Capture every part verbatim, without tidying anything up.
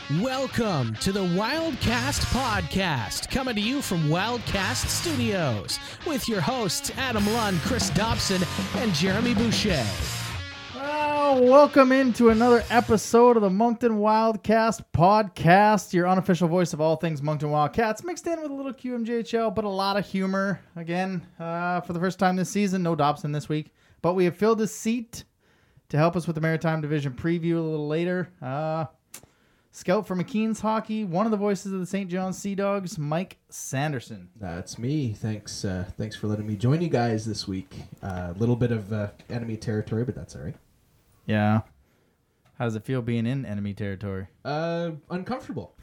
Welcome to the Wildcast Podcast, coming to you from Wildcast Studios, with your hosts Adam Lund, Chris Dobson, and Jeremy Boucher. Oh, welcome into another episode of the Moncton Wildcast Podcast, your unofficial voice of all things Moncton Wildcats, mixed in with a little Q M J H L, but a lot of humor. Again, uh, for the first time this season, no Dobson this week, but we have filled his seat to help us with the Maritime Division preview a little later. Uh, Scout for McKean's Hockey, one of the voices of the Saint John Sea Dogs, Mike Sanderson. That's me. Thanks uh, thanks for letting me join you guys this week. A uh, little bit of uh, enemy territory, but that's all right. Yeah. How does it feel being in enemy territory? Uh, uncomfortable.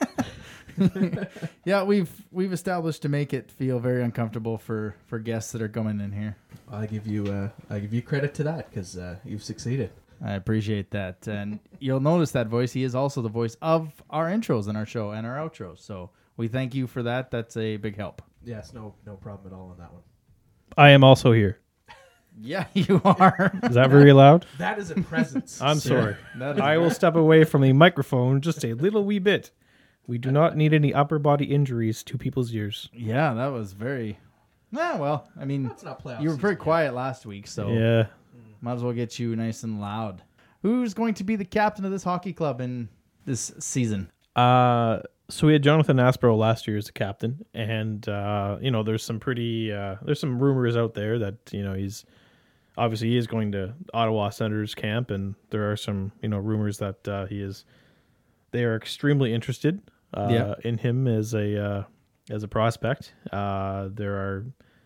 Yeah, we've we've established to make it feel very uncomfortable for, for guests that are coming in here. I give you uh, I give you credit to that because uh, you've succeeded. I appreciate that. And you'll notice that voice. He is also the voice of our intros in our show and our outros. So we thank you for that. That's a big help. Yes, no no problem at all on that one. I am also here. Yeah, you are. Is that very loud? That is a presence. I'm sorry. That is I will step away from the microphone just a little wee bit. We do not need any upper body injuries to people's ears. Yeah, that was very... Yeah, well, I mean, That's not playoff you were very season quiet last week, so Yeah. might as well get you nice and loud. Who's going to be the captain of this hockey club in this season? Uh, so we had Jonathan Aspero last year as the captain, and uh, you know, there's some pretty uh, there's some rumors out there that you know he's obviously he is going to Ottawa Senators camp, and there are some you know rumors that uh, he is they are extremely interested uh, Yeah. in him as a uh, as a prospect. Uh, there are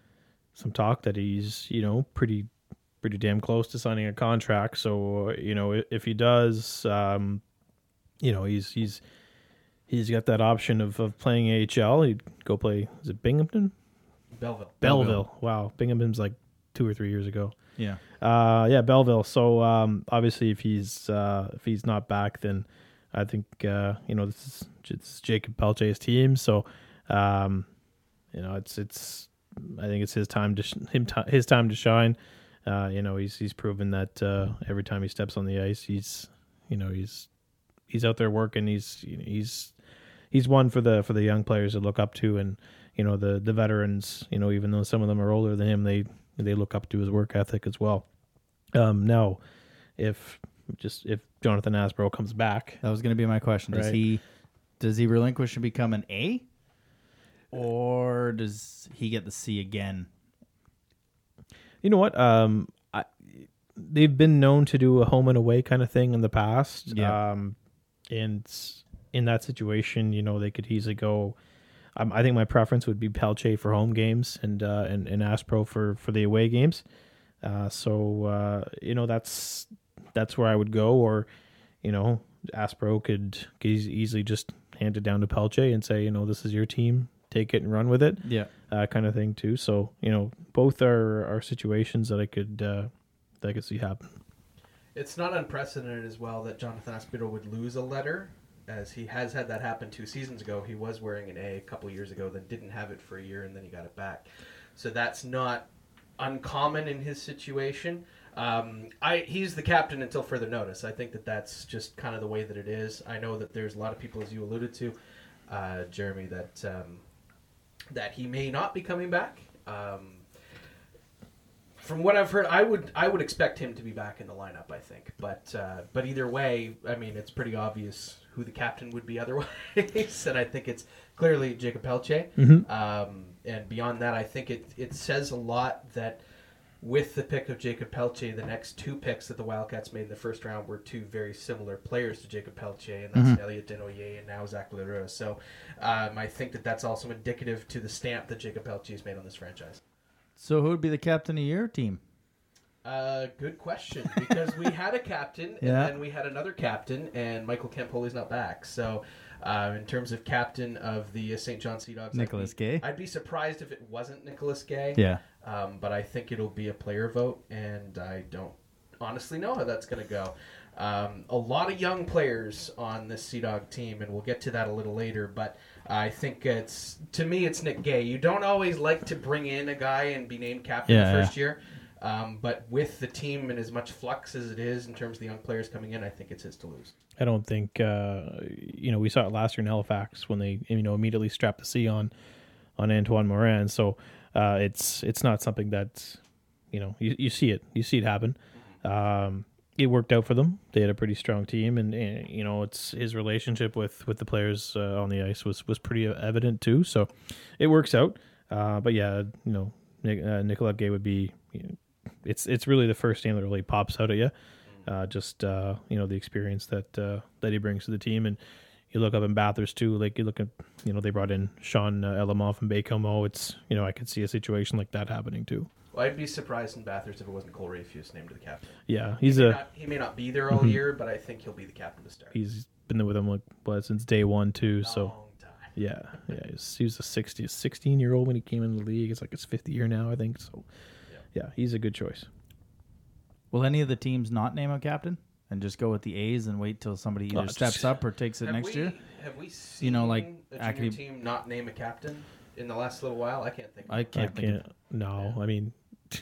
some talk that he's you know pretty. pretty damn close to signing a contract. So, you know, if he does, um, you know, he's he's he's got that option of, of playing A H L. He'd go play, is it Binghamton? Belleville. Belleville. Wow. Binghamton's like two or three years ago. Yeah. Uh, yeah, Belleville. So, um, obviously, if he's uh, if he's not back, then I think, uh, you know, this is it's Jacob Pelche's team. So, um, you know, it's, it's, I think it's his time to, sh- him t- his time to shine. Uh, you know, he's he's proven that uh, every time he steps on the ice, he's you know he's he's out there working. He's he's he's one for the for the young players to look up to, and you know the the veterans. You know, even though some of them are older than him, they they look up to his work ethic as well. Um, now, if just if Jonathan Aspero comes back, That was going to be my question. Does Right. he does he relinquish and become an A? Or does he get the C again? you know what? Um, I, they've been known to do a home and away kind of thing in the past. Yeah. Um, and in that situation, you know, they could easily go. Um, I think my preference would be Pelche for home games and uh, and, and Aspro for, for the away games. Uh, so uh, you know that's that's where I would go. Or you know, Aspro could, could easily just hand it down to Pelche and say, you know, this is your team. Take it and run with it. Yeah. Uh, kind of thing too. So you know, both are, are situations that I could uh, that I could see happen. It's not unprecedented as well that Jonathan Aspero would lose a letter, as he has had that happen two seasons ago. He was wearing an A a couple of years ago, then didn't have it for a year, and then he got it back. So that's not uncommon in his situation. Um, I he's the captain until further notice. I think that that's just kind of the way that it is. I know that there's a lot of people, as you alluded to, uh, Jeremy, that um, that he may not be coming back. Um, From what I've heard, I would I would expect him to be back in the lineup, I think. But uh, but either way, I mean, it's pretty obvious who the captain would be otherwise. And I think it's clearly Jacob Pelche. Mm-hmm. Um, and beyond that, I think it, it says a lot that with the pick of Jacob Pelche, the next two picks that the Wildcats made in the first round were two very similar players to Jacob Pelche, and that's Mm-hmm. Elliot Denoyer and now Zach Leroux. So um, I think that that's also indicative to the stamp that Jacob Pelche has made on this franchise. So who would be the captain of your team? Uh, good question, because we had a captain, and Yeah. then we had another captain, and Michael Campoli's not back. So, uh, in terms of captain of the uh, Saint John Sea Dogs, Nicholas I'd be, Gay. I'd be surprised if it wasn't Nicholas Gay. Yeah. Um, but I think it'll be a player vote, and I don't honestly know how that's going to go. Um, a lot of young players on this Sea Dog team, and we'll get to that a little later, but I think it's, to me, it's Nick Gay. You don't always like to bring in a guy and be named captain Yeah, the first year. Um, but with the team in as much flux as it is in terms of the young players coming in, I think it's his to lose. I don't think uh, you know we saw it last year in Halifax when they you know immediately strapped the C on on Antoine Morin. So uh, it's it's not something that you know you, you see it you see it happen. Um, it worked out for them. They had a pretty strong team, and, and you know it's his relationship with, with the players uh, on the ice was, was pretty evident too. So it works out. Uh, but yeah, you know Nic- uh, Nicolas Gay would be. You know, it's it's really the first name that really pops out at you. Uh, just uh, you know the experience that uh, that he brings to the team, and you look up in Bathurst too. Like you look at you know they brought in Sean uh, Elamov from Baie-Comeau. It's you know I could see a situation like that happening too. Well, I'd be surprised in Bathurst if it wasn't Cole Rafuse named the captain. Yeah, he's he may a not, he may not be there all Mhm. year, but I think he'll be the captain to start. he's been there with him like what since day one too. Long So time. yeah, yeah, he's, he was a sixty, sixteen year old when he came in the league. It's like his fifth year now, I think. So yeah, yeah he's a good choice. Will any of the teams not name a captain and just go with the A's and wait till somebody either Oh, steps just- up or takes it Have next we, year? Have we seen You know, like, a junior academy- team not name a captain in the last little while? I can't think. Of I it. can't I think of can't. No, I mean,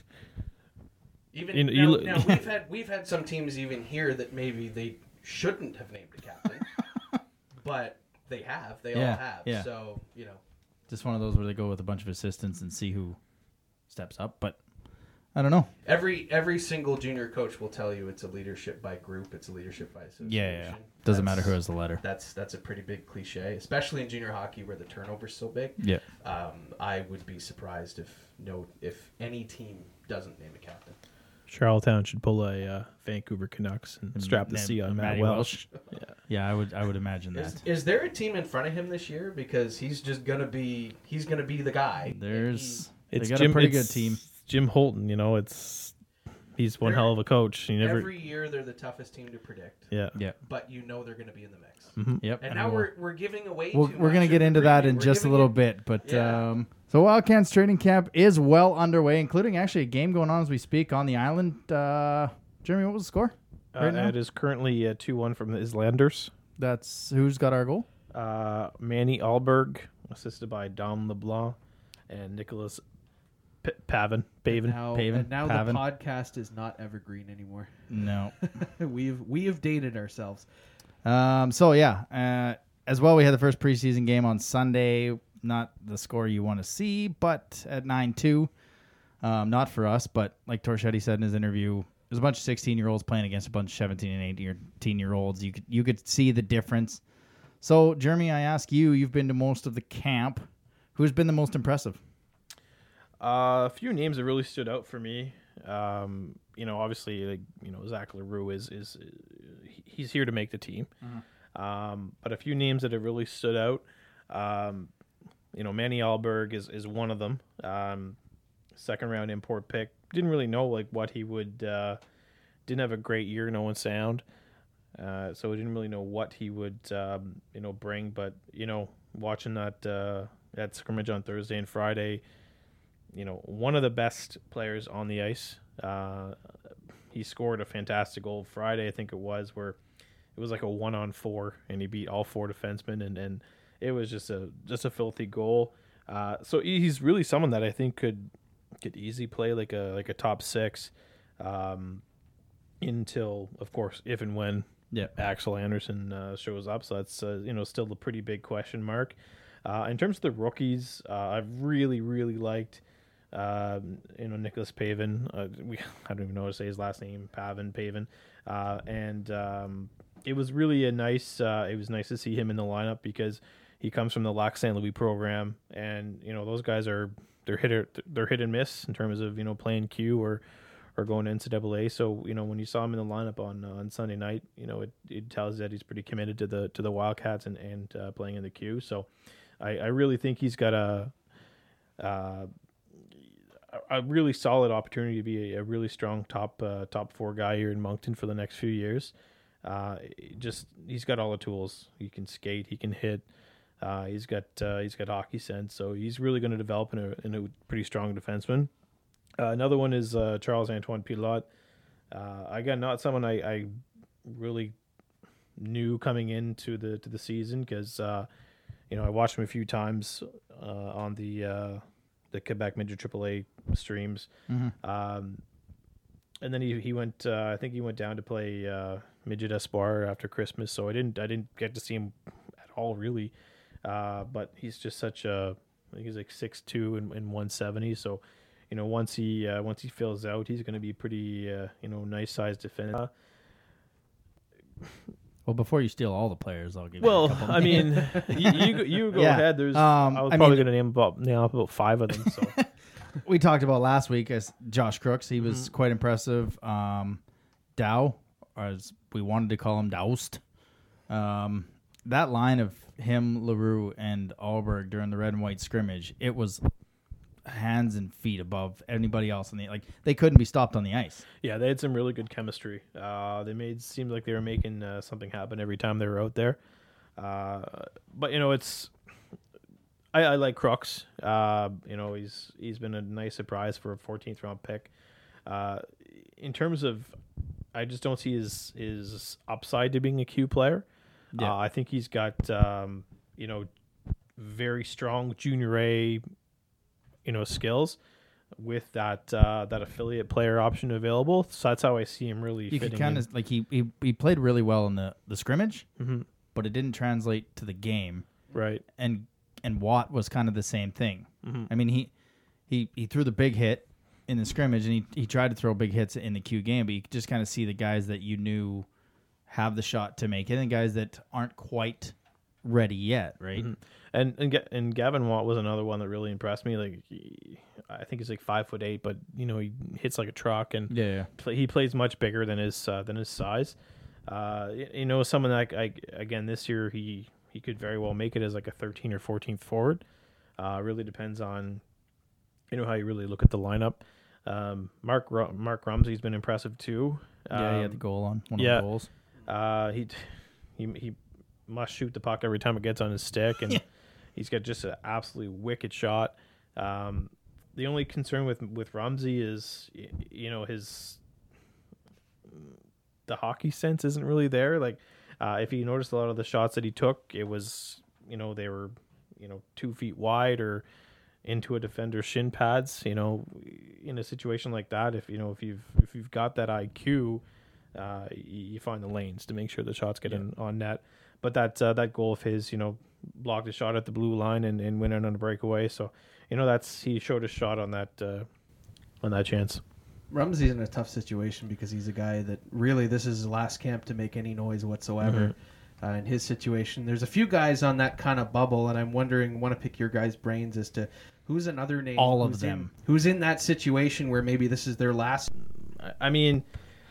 Even you- now, you look- now we've had we've had some teams even here that maybe they shouldn't have named a captain, but they have. They Yeah, all have. yeah. So you know, Just one of those where they go with a bunch of assistants and see who steps up. But I don't know. every every single junior coach will tell you it's a leadership by group. It's a leadership by association. Yeah, yeah, yeah. Doesn't matter That's- who has the letter. That's that's a pretty big cliche, especially in junior hockey where the turnover's so big. Yeah. Um, I would be surprised if no if any team doesn't name a captain. Charlottetown should pull a uh, Vancouver Canucks and strap the name- C on Matt Matty Welsh. Welsh. Yeah, I would. I would imagine Is, that. is there a team in front of him this year? Because he's just gonna be he's gonna be the guy. There's. It's they got Jim, a pretty it's good team. Jim Holton, you know, it's he's one They're- hell of a coach. He He, never, every year they're the toughest team to predict. yeah. Yeah. But you know they're gonna be in the mix. Yep. And now we'll- we're we're giving away. We'll, too we're much going to get of the into that preview. in We're just a giving little it- bit. But Yeah. um, so Wildcats training camp is well underway, including actually a game going on as we speak on the island. Uh, Jeremy, what was the score? Uh, Right now? it is currently uh, two one from the Islanders. That's who's got our goal? Uh, Manny Alberg, assisted by Dom LeBlanc and Nicholas P- Pavin. Pavin. Now, Pavin, and now Pavin. the podcast is not evergreen anymore. No. we've we have dated ourselves. Um, so yeah, uh, as well, we had the first preseason game on Sunday. Not the score you want to see, but at nine two. Um, not for us, but like Torchetti said in his interview, there's a bunch of sixteen year olds playing against a bunch of seventeen and eighteen year olds. You could you could see the difference. So Jeremy, I ask you, you've been to most of the camp. Who's been the most impressive? Uh, a few names that really stood out for me. Um, you know, obviously, like you know, Zach Leroux is is uh, he- he's here to make the team. Um, but a few names that have really stood out. Um, you know, Manny Alberg is is one of them. Um, second round import pick. Didn't really know like what he would. Uh, didn't have a great year, no one sound. Uh, so I didn't really know what he would, um, you know, bring. But you know, watching that uh, that scrimmage on Thursday and Friday, you know, one of the best players on the ice. Uh, he scored a fantastic goal Friday, I think it was, where it was like a one on four, and he beat all four defensemen, and, and it was just a just a filthy goal. Uh, so he's really someone that I think could could easily play like a like a top six, um, until of course if and when Yeah. Axel Anderson uh, shows up. So that's uh, you know still a pretty big question mark. Uh, in terms of the rookies, uh, I've really really liked uh, you know Nicholas Pavin. Uh, we I don't even know how to say his last name, Pavin Pavin, uh, and um, it was really a nice. Uh, it was nice to see him in the lineup because he comes from the Lac Saint Louis program, and you know those guys are they're hit or, they're hit and miss in terms of you know playing Q or. or going to N C double A. So, you know, when you saw him in the lineup on uh, on Sunday night, you know, it, it tells you that he's pretty committed to the to the Wildcats and, and uh, playing in the Q. So I, I really think he's got a uh, a really solid opportunity to be a, a really strong top uh, top four guy here in Moncton for the next few years. Uh, just he's got all the tools. He can skate, he can hit. Uh, he's got uh, he's got hockey sense, so he's really going to develop in a, in a pretty strong defenseman. Uh, another one is uh, Charles Antoine Pilote. Uh, again, not someone I, I really knew coming into the to the season because uh, you know I watched him a few times uh, on the uh, the Quebec Midget triple A streams. Mhm. Um, and then he he went. Uh, I think he went down to play uh, midget Espoir after Christmas. So I didn't I didn't get to see him at all really. Uh, but he's just such a. I think he's like six two and, and one seventy. So, you know, once he uh, once he fills out, he's going to be pretty uh, you know nice sized defender. Well, before you steal all the players, I'll give you a Well, couple I mean, you, you go- you go Yeah. ahead. There's Um, I was I probably mean- going to name about name up about five of them. So. we talked about last week as Josh Crooks. He was Mm-hmm. quite impressive. Um, Dow, or as we wanted to call him, Doust. Um, that line of him, LaRue, and Alberg during the red and white scrimmage, it was hands and feet above anybody else in the like. They couldn't be stopped on the ice. Yeah, they had some really good chemistry. Uh, they made seemed like they were making uh, something happen every time they were out there. Uh, but you know, it's I, I like Crooks. Uh, you know, he's he's been a nice surprise for a fourteenth round pick. Uh, in terms of, I just don't see his his upside to being a Q player. Yeah. Uh, I think he's got um, you know very strong junior A you know skills with that uh, that affiliate player option available. So that's how I see him really You fitting could kind in. of like he, he he played really well in the the scrimmage, Mhm. but it didn't translate to the game. Right. and and Watt was kind of the same thing. Mhm. I mean, he he he threw the big hit in the scrimmage, and he he tried to throw big hits in the Q game, but you could just kind of see the guys that you knew have the shot to make it, and guys that aren't quite ready yet, right? Mhm. And and Ga- and Gavin Watt was another one that really impressed me. Like he, I think he's like five foot eight, but you know he hits like a truck, and Yeah, yeah. play, he plays much bigger than his uh, than his size. Uh, y- you know, someone like I, again this year he he could very well make it as like a thirteen or fourteenth forward. Uh, really depends on you know how you really look at the lineup. Um, Mark Ru- Mark Rumsey's been impressive too. Yeah, he had Um, the goal on one yeah. of the goals. Uh, he he he must shoot the puck every time it gets on his stick, and he's got just an absolutely wicked shot. Um, the only concern with with Rumsey is y- you know his the hockey sense isn't really there. Like uh, if you noticed a lot of the shots that he took, it was you know they were you know two feet wide or into a defender's shin pads. You know, in a situation like that, if you know if you've if you've got that I Q. Uh, you, you find the lanes to make sure the shots get in on net. But that uh, that goal of his, you know, blocked a shot at the blue line and, and went in on a breakaway. So, you know, that's he showed a shot on that uh, on that chance. Rumsey's in a tough situation because he's a guy that really this is his last camp to make any noise whatsoever. Uh, in his situation, there's a few guys on that kind of bubble, and I'm wondering, want to pick your guys' brains as to who's another name, All of who's them. in, who's in that situation where maybe this is their last. I- I mean,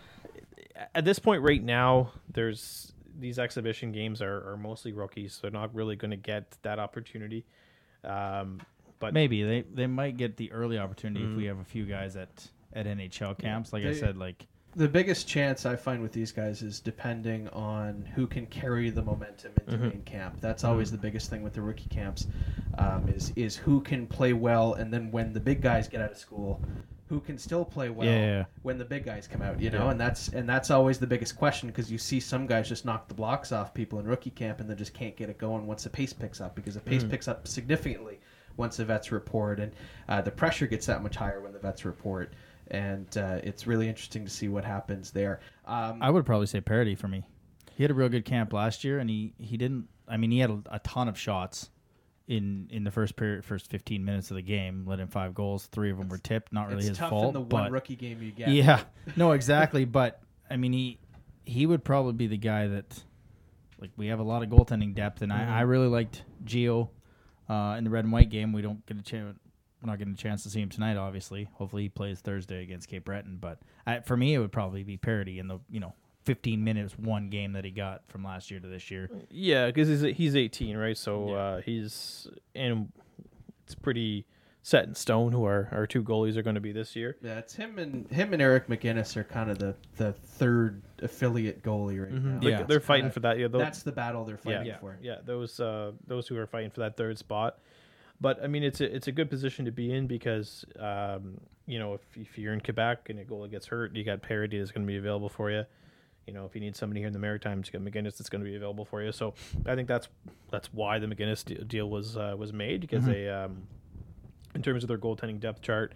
at this point right now, there's these exhibition games are, are mostly rookies, so they're not really going to get that opportunity. Um, but Maybe they they might get the early opportunity if we have a few guys at at N H L camps. Like I They- said, like The biggest chance I find with these guys is depending on who can carry the momentum into main camp. That's always the biggest thing with the rookie camps, um, is is who can play well, and then when the big guys get out of school, who can still play well Yeah, yeah, yeah. when the big guys come out. You know, and that's and that's always the biggest question because you see some guys just knock the blocks off people in rookie camp and they just can't get it going once the pace picks up because the pace picks up significantly once the vets report, and uh, the pressure gets that much higher when the vets report. And uh, it's really interesting to see what happens there. Um, I would probably say Parody for me. He had a real good camp last year, and he, he didn't. I mean, he had a, a ton of shots in in the first period, first fifteen minutes of the game. Let in five goals. Three of them were tipped. Not really it's his tough fault. in the but one rookie game you get. yeah, no, exactly. But I mean, he he would probably be the guy that like we have a lot of goaltending depth, and I, I really liked Gio uh, in the red and white game. We don't get a chance. We're not getting a chance to see him tonight, obviously. Hopefully, he plays Thursday against Cape Breton. But I, for me, it would probably be Parody in the you know fifteen minutes one game that he got from last year to this year. yeah, because he's he's eighteen, right? So Yeah. uh, he's and it's pretty set in stone who our, our two goalies are going to be this year. Yeah, it's him and him and Eric McGinnis are kind of the, the third affiliate goalie right now. They're, Yeah. they're It's fighting kinda- for that. Yeah, those, That's the battle they're yeah, fighting yeah, for. yeah. Those uh, those who are fighting for that third spot. But I mean, it's a it's a good position to be in because um, you know if if you're in Quebec and a goalie gets hurt, you got Parody that's going to be available for you. You know, if you need somebody here in the Maritimes, you got McGinnis that's going to be available for you. So I think that's that's why the McGinnis de- deal was uh, was made because they, um, in terms of their goaltending depth chart,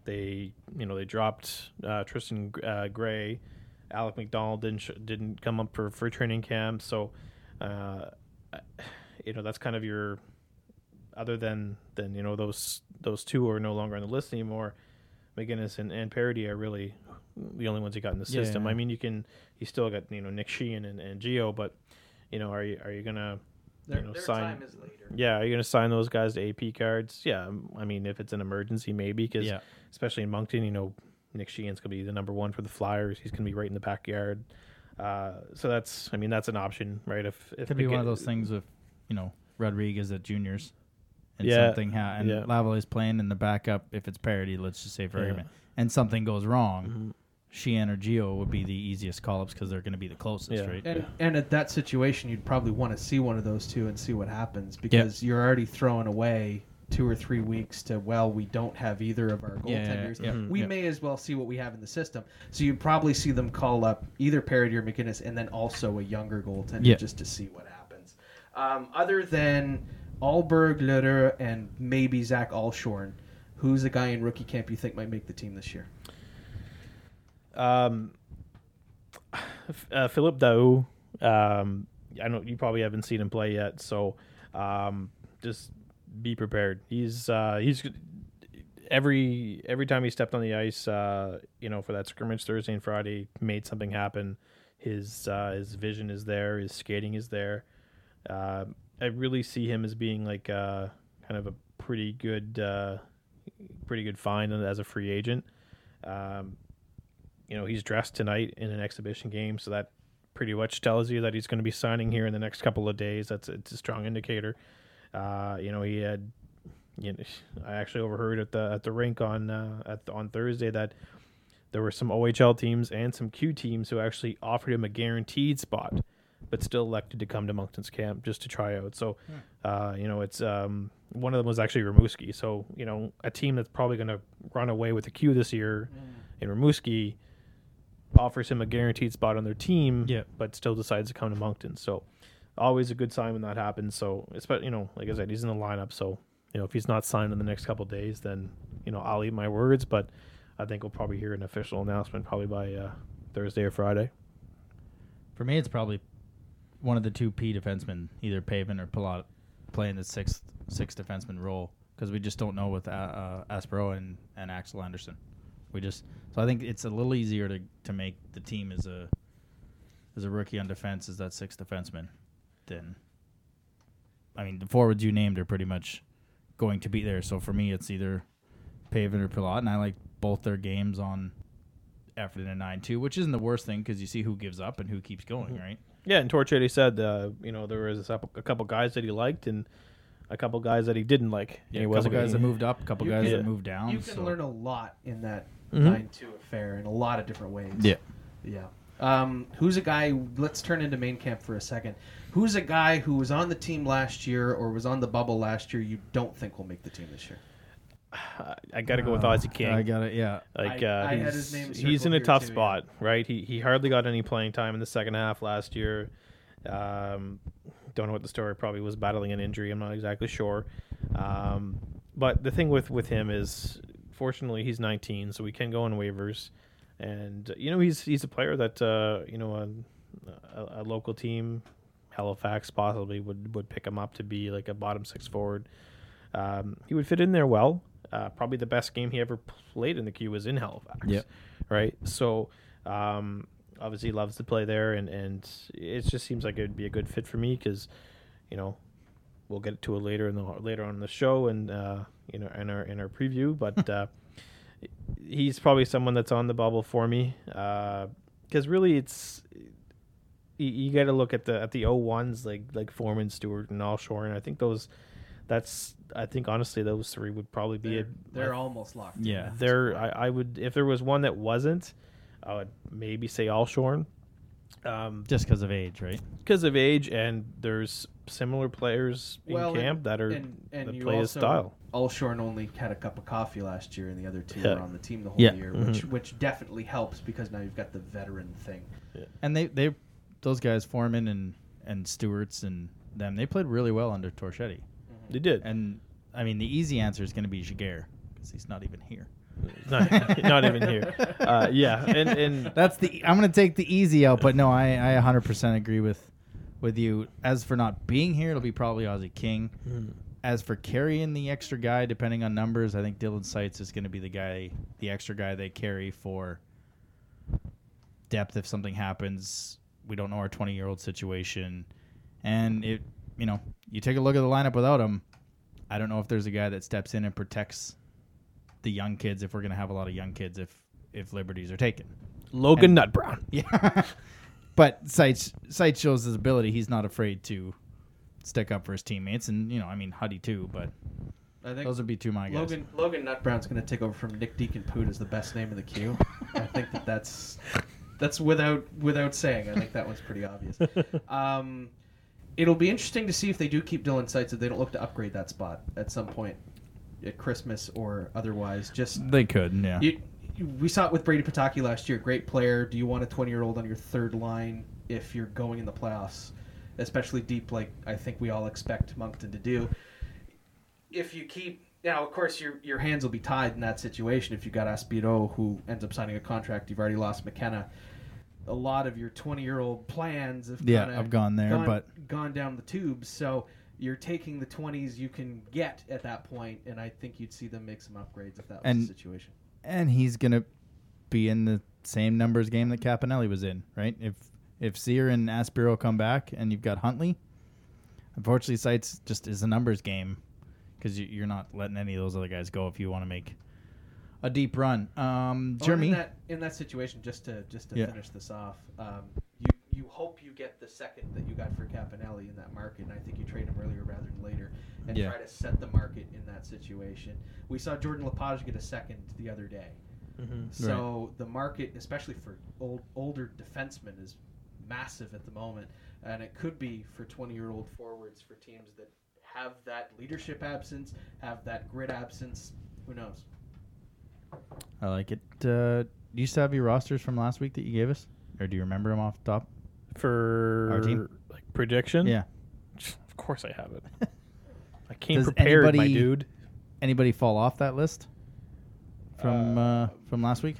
they you know they dropped uh, Tristan uh, Gray, Alec McDonald didn't sh- didn't come up for, for training camp, so uh, you know that's kind of your other than than you know those those two are no longer on the list anymore. McGinnis and, and Parody are really the only ones you got in the Yeah, system. yeah. I mean, you can you still got you know Nick Sheehan and, and Gio, but you know are you are you gonna Their, you know their sign? time is later. Yeah, are you gonna sign those guys to A P cards? Yeah, um, I mean if it's an emergency, maybe because Yeah. especially in Moncton, you know Nick Sheehan's gonna be the number one for the Flyers. He's gonna be right in the backyard. Uh, so that's I mean that's an option, right? If if Could be one McGin- of those things with, you know, Rodriguez at juniors. And Yeah, something ha- and yeah. Lavalle's playing in the backup. If it's Parody, let's just say for Yeah. argument, and something goes wrong, Mhm. Sheehan or Gio would be the easiest call-ups because they're going to be the closest, Yeah. right? And and at that situation, you'd probably want to see one of those two and see what happens because you're already throwing away two or three weeks to well, we don't have either of our Yeah, yeah, goaltenders. yeah, Mhm. We yeah. may as well see what we have in the system. So you'd probably see them call up either Parody or McGinnis, and then also a younger goaltender Yeah. just to see what happens. Um, other than Alberg, Lutter, and maybe Zach Alshorn, who's a guy in rookie camp you think might make the team this year? Um, F- uh, Philip Daou, um, I know you probably haven't seen him play yet, so um, just be prepared. He's uh, he's every every time he stepped on the ice, uh, you know, for that scrimmage Thursday and Friday, made something happen. His uh, his vision is there, his skating is there. Uh, I really see him as being like uh, kind of a pretty good, uh, pretty good find as a free agent. Um, you know, he's dressed tonight in an exhibition game, so that pretty much tells you that he's going to be signing here in the next couple of days. That's it's a strong indicator. Uh, you know, he had. You know, I actually overheard at the at the rink on uh, at the, on Thursday that there were some O H L teams and some Q teams who actually offered him a guaranteed spot, but still elected to come to Moncton's camp just to try out. So, uh, you know, it's um, one of them was actually Rimouski. So, you know, a team that's probably going to run away with the Q this year in Rimouski offers him a guaranteed spot on their team, Yeah. but still decides to come to Moncton. So, always a good sign when that happens. So, especially, you know, like I said, he's in the lineup. So, you know, if he's not signed in the next couple of days, then, you know, I'll eat my words. But I think we'll probably hear an official announcement probably by uh, Thursday or Friday. For me, it's probably one of the two P defensemen, either Pavin or Pilat, playing the sixth sixth defenseman role because we just don't know with uh, uh, Aspero and, and Axel Anderson. We just so I think it's a little easier to, to make the team as a as a rookie on defense as that sixth defenseman than I mean the forwards you named are pretty much going to be there. So for me, it's either Pavin or Pilat, and I like both their games on effort in a nine two, which isn't the worst thing because you see who gives up and who keeps going, Mm-hmm. right? Yeah, and Torchetti said, uh, you know, there was a couple guys that he liked and a couple guys that he didn't like. Yeah, he a couple wasn't guys that gonna- moved up, a couple You guys can- that moved down. You can so- learn a lot in that Mhm. nine two affair in a lot of different ways. Yeah. Yeah. Um, who's a guy, let's turn into main camp for a second. Who's a guy who was on the team last year or was on the bubble last year you don't think will make the team this year? I got to go with Ozzy King. I got it. Yeah. Like I- uh, I he's, had his name he's circled in a here tough too, yeah. spot, right? He he hardly got any playing time in the second half last year. Um, don't know what the story. Probably was battling an injury. I'm not exactly sure. Um, but the thing with, with him is, fortunately, he's nineteen, so we can go on waivers. And you know, he's he's a player that uh, you know a, a, a local team, Halifax possibly would would pick him up to be like a bottom six forward. Um, he would fit in there well. Uh, probably the best game he ever played in the Q was in Halifax. Yep. Right. So um, obviously he loves to play there, and, and it just seems like it would be a good fit for me because, you know, we'll get to it later in the later on in the show and uh, you know in our in our preview. But uh, he's probably someone that's on the bubble for me because really it's you, you got to look at the at the oh ones like like Foreman, Stewart, and Alshore, and I think those. That's I think honestly those three would probably be They're, a they're almost locked in. Yeah. There, I, I would if there was one that wasn't, I would maybe say Alshorn, um, Just because of age, right? because of age, and there's similar players in Well, camp and, that are and, and that you play his also, style. Alshorn only had a cup of coffee last year, and the other two Yeah. were on the team the whole Yeah. year, which Mhm. which definitely helps because now you've got the veteran thing. And they, they those guys, Foreman and, and Stewart's and them, they played really well under Torchetti. They did. And, I mean, the easy answer is going to be Jaguar because he's not even here. not, not even here. Uh, yeah, and and That's the. I'm going to take the easy out, but no, I, I one hundred percent agree with with you. As for not being here, it'll be probably Ozzie King. mm, As for carrying the extra guy, depending on numbers, I think Dylan Seitz is going to be the guy, the extra guy they carry for depth if something happens. We don't know our twenty-year-old situation, and it, you know, you take a look at the lineup without him. I don't know if there's a guy that steps in and protects the young kids if we're going to have a lot of young kids if if liberties are taken. Logan Nutbrown. Yeah, but Seitz Seitz shows his ability. He's not afraid to stick up for his teammates, and you know, I mean Huddy too. But I think those would be two of my guys. Logan Logan Nutbrown's going to take over from Nick Deacon Poot as the best name in the queue. I think that that's that's without without saying. I think that one's pretty obvious. Um, it'll be interesting to see if they do keep Dylan Seitz, if they don't look to upgrade that spot at some point at Christmas or otherwise. Just They could, yeah. you, you, we saw it with Brady Pataki last year. Great player. Do you want a twenty-year-old on your third line if you're going in the playoffs, especially deep like I think we all expect Moncton to do? If you keep now, of course, your your hands will be tied in that situation. If you got Aspiro who ends up signing a contract, you've already lost McKenna. A lot of your twenty-year-old plans have Yeah, kinda I've gone there, gone, but- gone down the tubes. So you're taking the twenties you can get at that point, and I think you'd see them make some upgrades if that was And- the situation. And he's going to be in the same numbers game that Caponelli was in, right? If if Sear and Aspiro come back and you've got Huntley, unfortunately, Seitz just is a numbers game because you, you're not letting any of those other guys go if you want to make a deep run. Um, Or Jeremy, in that in that situation, just to just to Yeah. finish this off, um, you you hope you get the second that you got for Caponelli in that market, and I think you trade him earlier rather than later, and Yeah. try to set the market in that situation. We saw Jordan Lepage get a second the other day, Mm-hmm. so the market, especially for old older defensemen, is massive at the moment, and it could be for twenty-year-old forwards for teams that have that leadership absence, have that grit absence. Who knows? I like it. Uh, do you still have your rosters from last week that you gave us? Or do you remember them off the top? For Our team? like prediction, Yeah. of course I have it. I came Does prepared, my anybody- dude. Anybody fall off that list from uh, Uh, from last week?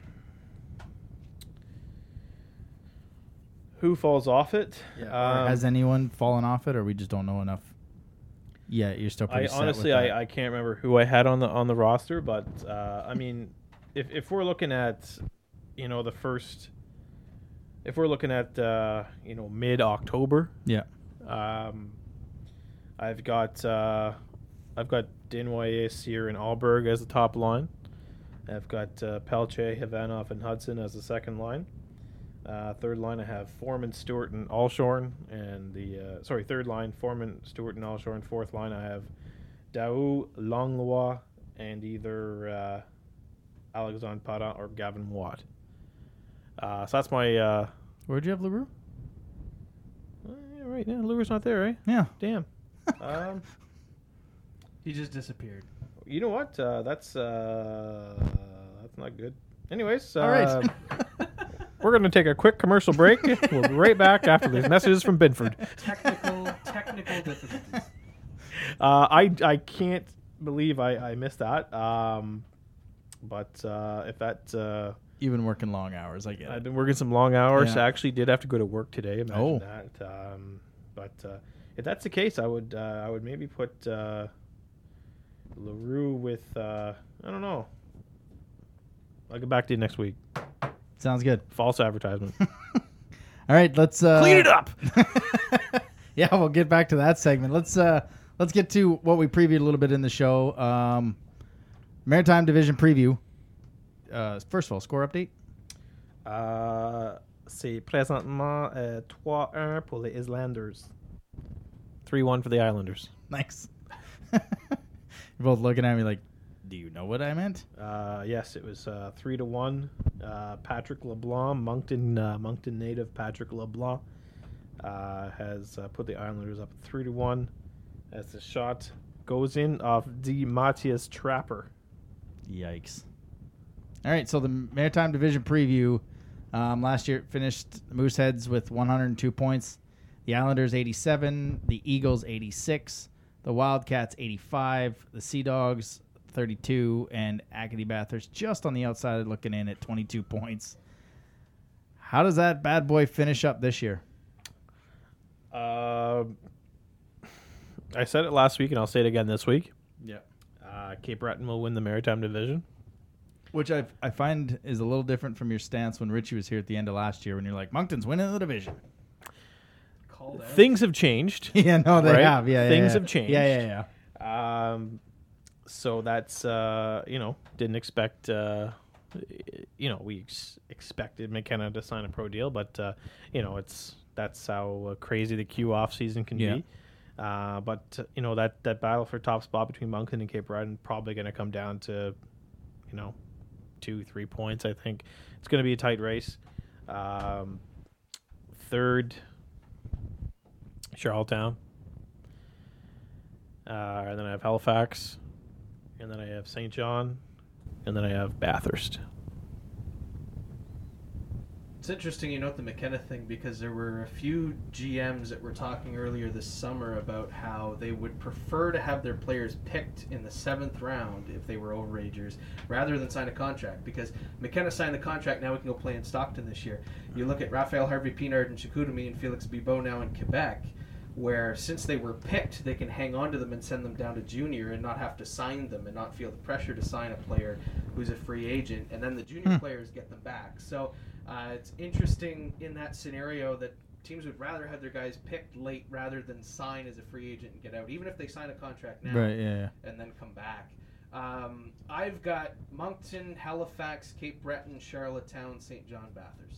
Who falls off it? Or Um, has anyone fallen off it, or we just don't know enough? Yeah, you're still pretty I set honestly, with that. I, I can't remember who I had on the on the roster, but uh, I mean, if if we're looking at, you know, the first, if we're looking at uh, you know mid October, yeah. um, I've got uh, I've got Desnoyers, Sear, and Alberg as the top line. I've got uh, Pelche, Ivanov, and Hudson as the second line. Uh, third line, I have Foreman, Stewart, and Alshorn, and the uh, sorry, third line, Foreman, Stewart, and Alshorn. Fourth line, I have Daou, Langlois, and either uh, Alexandre Parent or Gavin Watt. Uh, so that's my. Uh, Where'd you have LaRue? uh, yeah, right now, Lure's not there, right? Yeah. Damn. um, He just disappeared. you know what? Uh, that's uh, that's not good. Anyways, uh, All right. we're going to take a quick commercial break. We'll be right back after these messages from Binford. Technical technical difficulties. Uh, I I can't believe I, I missed that. Um, but uh, if that uh, You've been working long hours. I get I've it. been working some long hours. Yeah. I actually did have to go to work today. Imagine Oh. that. Um, but uh, if that's the case, I would uh, I would maybe put uh, LaRue with uh, I don't know. I'll get back to you next week. Sounds good. False advertisement. All right, let's uh, Clean it up. Yeah, we'll get back to that segment. Let's uh, let's get to what we previewed a little bit in the show. Um, Maritime Division preview. Uh, first of all, score update. Euh, c'est présentement euh, trois un pour les Islanders. three one for the Islanders. Nice. You're both looking at me like, do you know what I meant? Uh, yes, it was uh, three to one. Uh, Patrick LeBlanc, Moncton, uh, Moncton native Patrick LeBlanc, uh, has uh, put the Islanders up three to one. As the shot goes in off D. Matthias Trapper. Yikes. All right, so the Maritime Division preview. Um, last year it finished the Mooseheads with one hundred two points. The Islanders eighty-seven. The Eagles eighty-six. The Wildcats eighty-five. The Sea Dogs thirty-two, and Acadie Bathurst just on the outside looking in at twenty-two points. How does that bad boy finish up this year? Uh, I said it last week, and I'll say it again this week. Yeah. Uh, Cape Breton will win the Maritime Division. Which I I find is a little different from your stance when Richie was here at the end of last year when you're like, Moncton's winning the division. Called out. Things have changed. yeah, no, they right? have. Yeah, yeah, Things yeah. have changed. Yeah, yeah, yeah. Um, so that's, uh, you know, didn't expect, uh, you know, we ex- expected McKenna to sign a pro deal, but, uh, you know, it's that's how uh, crazy the Q off season can Yeah. be. Uh, but, uh, you know, that, that battle for top spot between Moncton and Cape Breton probably going to come down to, you know, two, three points. I think it's going to be a tight race. Um, third, Charlottetown. Uh, and then I have Halifax. And then I have Saint John. And then I have Bathurst. It's interesting you note the McKenna thing because there were a few G Ms that were talking earlier this summer about how they would prefer to have their players picked in the seventh round if they were overagers rather than sign a contract because McKenna signed the contract, now we can go play in Stockton this year. You look at Raphael Harvey-Pinard and Chicoutimi and Felix Bibeau now in Quebec where since they were picked, they can hang on to them and send them down to junior and not have to sign them and not feel the pressure to sign a player who's a free agent, and then the junior Hmm. players get them back. So uh, it's interesting in that scenario that teams would rather have their guys picked late rather than sign as a free agent and get out, even if they sign a contract now Right, yeah, yeah. and then come back. Um, I've got Moncton, Halifax, Cape Breton, Charlottetown, Saint John, Bathurst.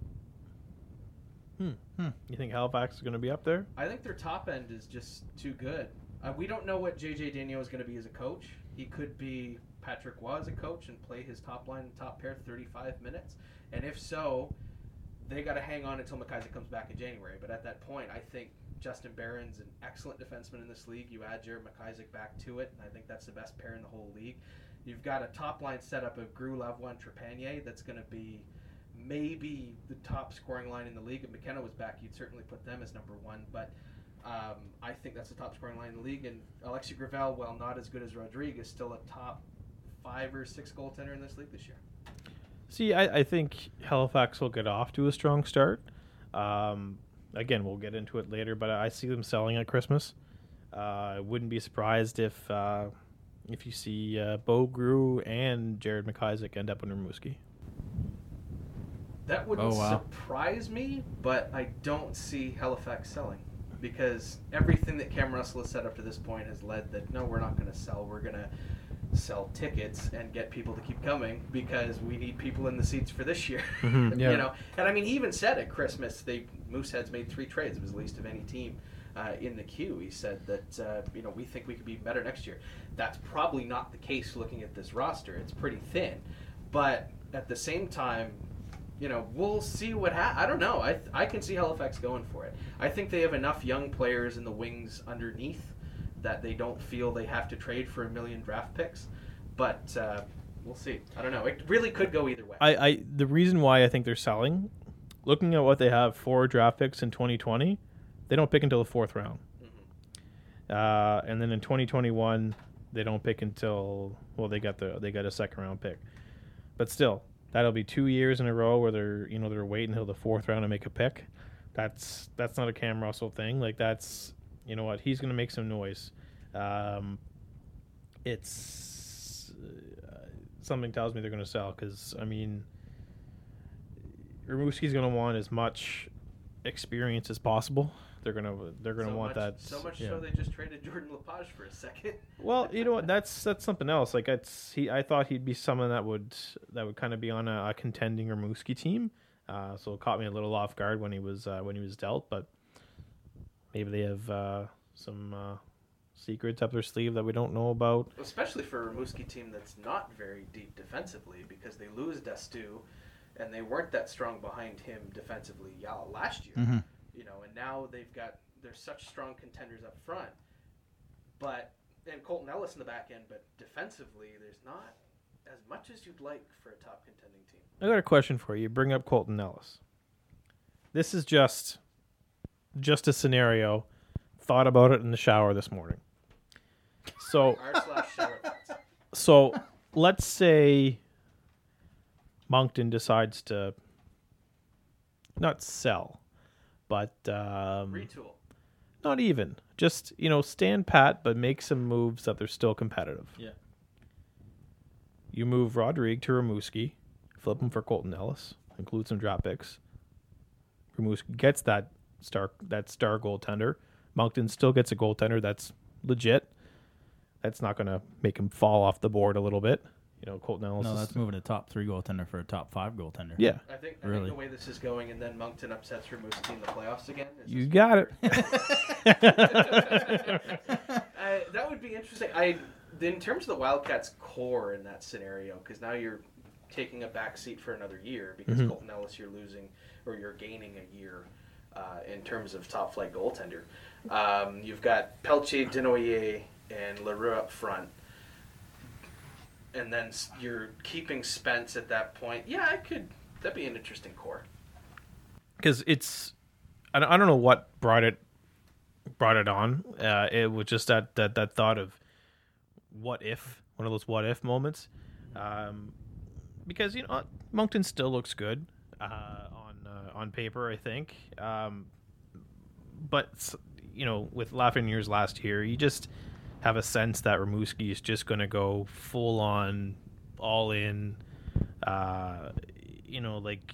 Hmm. Hmm. You think Halifax is going to be up there? I think their top end is just too good. Uh, we don't know what J J Daigneault is going to be as a coach. He could be Patrick Waugh as a coach and play his top line and top pair thirty-five minutes. And if so, they got to hang on until McIsaac comes back in January. But at that point, I think Justin Barron's an excellent defenseman in this league. You add Jared McIsaac back to it, and I think that's the best pair in the whole league. You've got a top line setup of Gru, Lavoie, and Trepanier that's going to be maybe the top scoring line in the league. If McKenna was back, you'd certainly put them as number one. But um, I think that's the top scoring line in the league. And Alexis Gravel, while not as good as Rodriguez, still a top five or six goaltender in this league this year. See, I, I think Halifax will get off to a strong start. Um, again, we'll get into it later, but I see them selling at Christmas. Uh, I wouldn't be surprised if uh, if you see uh, Bo Gru and Jared McIsaac end up in Rimouski. That wouldn't Oh, wow. surprise me, but I don't see Halifax selling because everything that Cam Russell has said up to this point has led that, no, we're not going to sell. We're going to sell tickets and get people to keep coming because we need people in the seats for this year. Mhm. Yeah. You know, and I mean, he even said at Christmas, they Mooseheads made three trades. It was the least of any team uh, in the queue. He said that uh, you know we think we could be better next year. That's probably not the case looking at this roster. It's pretty thin, but at the same time, you know, we'll see what ha- I don't know. I th- I can see Halifax going for it. I think they have enough young players in the wings underneath that they don't feel they have to trade for a million draft picks. But uh, we'll see. I don't know. It really could go either way. I, I the reason why I think they're selling, looking at what they have, four draft picks in twenty twenty, they don't pick until the fourth round. Mhm. Uh, and then in twenty twenty-one, they don't pick until well, they got the they got a second round pick. But still, that'll be two years in a row where they're you know they're waiting until the fourth round to make a pick. That's that's not a Cam Russell thing. Like that's you know what he's going to make some noise. Um, it's uh, something tells me they're going to sell because I mean, Rimouski's going to want as much experience as possible. They're gonna they're gonna so want much, that. So much yeah. so they just traded Jordan Lepage for a second. Well, you know what? That's that's something else. Like it's he. I thought he'd be someone that would that would kind of be on a, a contending Rimouski team. Uh, so it caught me a little off guard when he was uh, when he was dealt. But maybe they have uh, some uh, secrets up their sleeve that we don't know about. Especially for a Rimouski team that's not very deep defensively because they lose Destu, and they weren't that strong behind him defensively yeah, last year. Mm-hmm. You know, and now they've got they're such strong contenders up front, but and Colton Ellis in the back end. But defensively, there's not as much as you'd like for a top contending team. I got a question for you. Bring up Colton Ellis. This is just just a scenario. Thought about it in the shower this morning. So R slash shower thoughts. So let's say Moncton decides to not sell, but um, Retool. not even just you know stand pat, but make some moves that they're still competitive. Yeah. You move Rodrigue to Rimouski, flip him for Colton Ellis, include some drop picks. Rimouski gets that star that star goaltender. Moncton still gets a goaltender that's legit. That's not going to make him fall off the board a little bit. You know, Colton Ellis. No, is- that's moving a top three goaltender for a top five goaltender. yeah, I think, I Really? think the way this is going, and then Moncton upsets Rimouski in the playoffs again. Is you this- got it. Uh, that would be interesting. I, in terms of the Wildcats' core in that scenario, because now you're taking a back seat for another year because Mhm. Colton Ellis you're losing or you're gaining a year uh, in terms of top flight goaltender. Um, you've got Pelche, Denoyer, and Leroux up front. And then s- you're keeping Spence at that point. Yeah, I could. That'd be an interesting core. Because it's, I don't, I don't know what brought it, brought it on. Uh, it was just that, that that thought of, what if, one of those what if moments, um, because you know Moncton still looks good uh, on uh, on paper, I think, um, but s- you know with Lafreniere's last year, you just have a sense that Rimouski is just going to go full on, all in, uh, you know, like.